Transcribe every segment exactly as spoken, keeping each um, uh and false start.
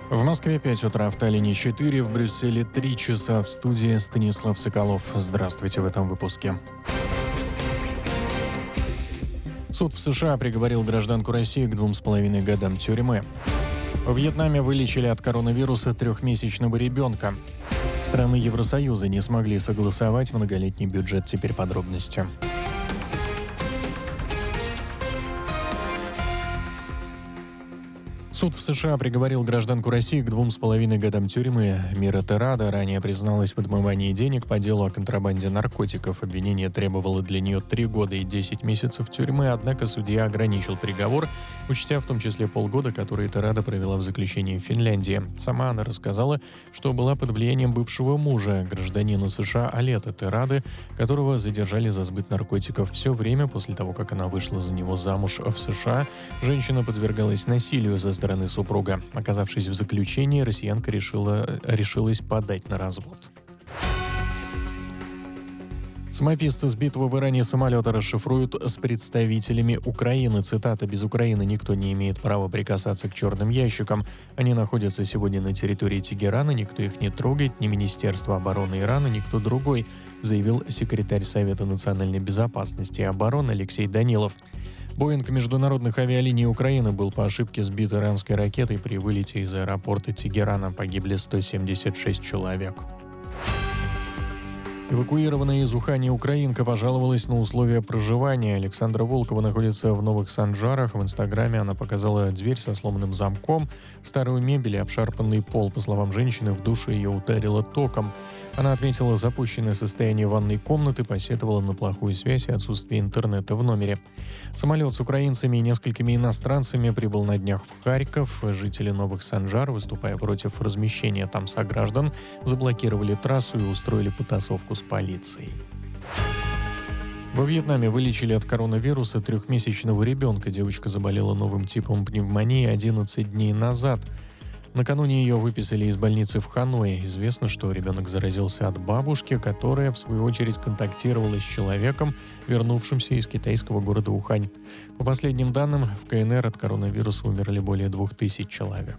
В Москве пять утра, в Таллине четыре, в Брюсселе три часа. В студии Станислав Соколов. Здравствуйте в этом выпуске. Суд в США приговорил гражданку России к двум с половиной годам тюрьмы. В Вьетнаме вылечили от коронавируса трехмесячного ребенка. Страны Евросоюза не смогли согласовать многолетний бюджет. Теперь подробности. Суд в США приговорил гражданку России к двум с половиной годам тюрьмы. Мира Террада ранее призналась в отмывании денег по делу о контрабанде наркотиков. Обвинение требовало для нее три года и десять месяцев тюрьмы, однако судья ограничил приговор, учтя в том числе полгода, которые Террада провела в заключении в Финляндии. Сама она рассказала, что была под влиянием бывшего мужа, гражданина США Алета Террады, которого задержали за сбыт наркотиков. Все время после того, как она вышла за него замуж в США, женщина подвергалась насилию за стороны супруга. Оказавшись в заключении, россиянка решила, решилась подать на развод. Самописцы сбитого в Иране самолета расшифруют с представителями Украины. Цитата: «Без Украины никто не имеет права прикасаться к черным ящикам. Они находятся сегодня на территории Тегерана, никто их не трогает, ни Министерство обороны Ирана, никто другой», заявил секретарь Совета национальной безопасности и обороны Алексей Данилов. Боинг международных авиалиний Украины был по ошибке сбит иранской ракетой при вылете из аэропорта Тегерана. Погибли сто семьдесят шесть человек. Эвакуированная из Ухани украинка пожаловалась на условия проживания. Александра Волкова находится в Новых Санжарах. В Инстаграме она показала дверь со сломанным замком, старую мебель и обшарпанный пол. По словам женщины, в душе ее ударило током. Она отметила запущенное состояние ванной комнаты, посетовала на плохую связь и отсутствие интернета в номере. Самолет с украинцами и несколькими иностранцами прибыл на днях в Харьков. Жители Новых Санжар, выступая против размещения там сограждан, заблокировали трассу и устроили потасовку с полицией. Во Вьетнаме вылечили от коронавируса трехмесячного ребенка. Девочка заболела новым типом пневмонии одиннадцать дней назад. Накануне ее выписали из больницы в Ханое. Известно, что ребенок заразился от бабушки, которая, в свою очередь, контактировала с человеком, вернувшимся из китайского города Ухань. По последним данным, в КНР от коронавируса умерли более двух тысяч человек.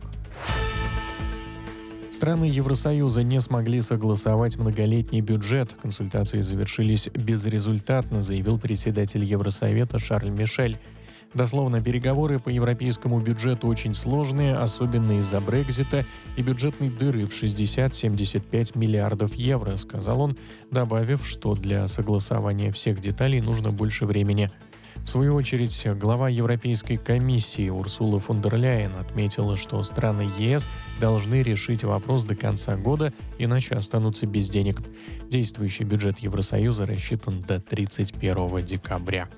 Страны Евросоюза не смогли согласовать многолетний бюджет. Консультации завершились безрезультатно, заявил председатель Евросовета Шарль Мишель. Дословно, переговоры по европейскому бюджету очень сложные, особенно из-за Брексита и бюджетной дыры в шестьдесят-семьдесят пять миллиардов евро, сказал он, добавив, что для согласования всех деталей нужно больше времени. В свою очередь, глава Европейской комиссии Урсула фон дер Ляйен отметила, что страны ЕС должны решить вопрос до конца года, иначе останутся без денег. Действующий бюджет Евросоюза рассчитан до тридцать первого декабря.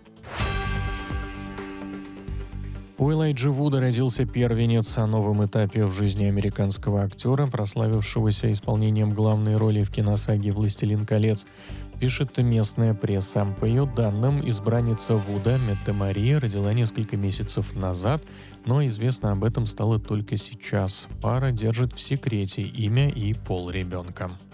У Элайджи Вуда родился первенец. О новом этапе в жизни американского актера, прославившегося исполнением главной роли в киносаге «Властелин колец», пишет местная пресса. По ее данным, избранница Вуда, Метте Мария, родила несколько месяцев назад, но известно об этом стало только сейчас. Пара держит в секрете имя и пол ребенка.